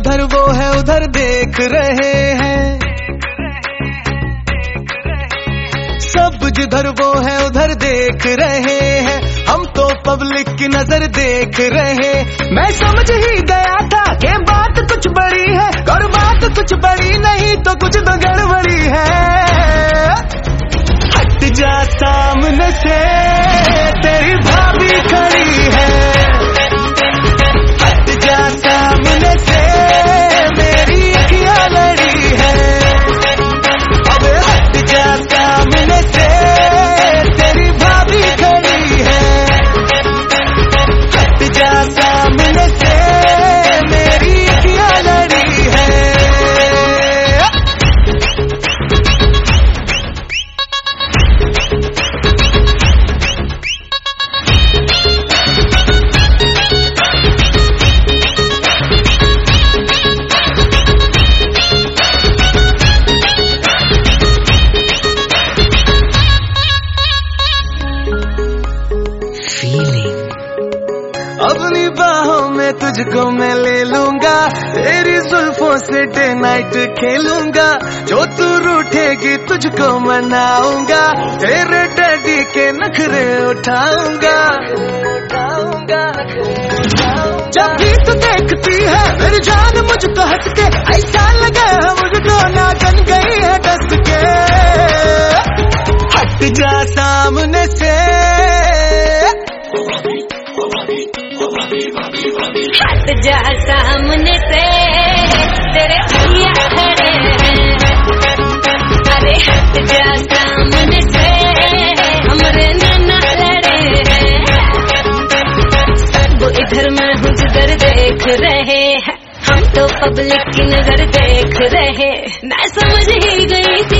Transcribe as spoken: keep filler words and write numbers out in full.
जिधर वो है उधर देख रहे हैं, सब जिधर वो है उधर देख रहे हैं, हम तो पब्लिक की नजर देख रहे। मैं समझ ही गया था कि बात कुछ बड़ी है, और बात कुछ बड़ी नहीं तो कुछ तो गड़बड़ी है। हट जा सामने से, तेरी भाभी खड़ी है। हट जा सामने से, मेरी अखियां लड़ी है। अब हट जा सामने से, तेरी भाभी खड़ी है। हट जा सामने से, मेरी अखियां लड़ी है। अपनी बाहों में तुझको मैं ले लूंगा, तेरी जुल्फों से डे नाइट खेलूंगा। जो तू रूठेगी तुझको मनाऊंगा, तेरे डैडी के नखरे उठाऊंगा। जब भी तू देखती है मेरी जान मुझको हंस के, ऐसा लगा मुझको नाचन गई है डस के। हट जा सामने से, हट जा सामने से, तेरे भैया खड़े हैं। अरे हट जा सामने से, हमरे नाना लड़े हैं। वो इधर मैं हूँ जिधर देख रहे हैं, हम तो पब्लिक की नजर देख रहे। मैं समझ ही गई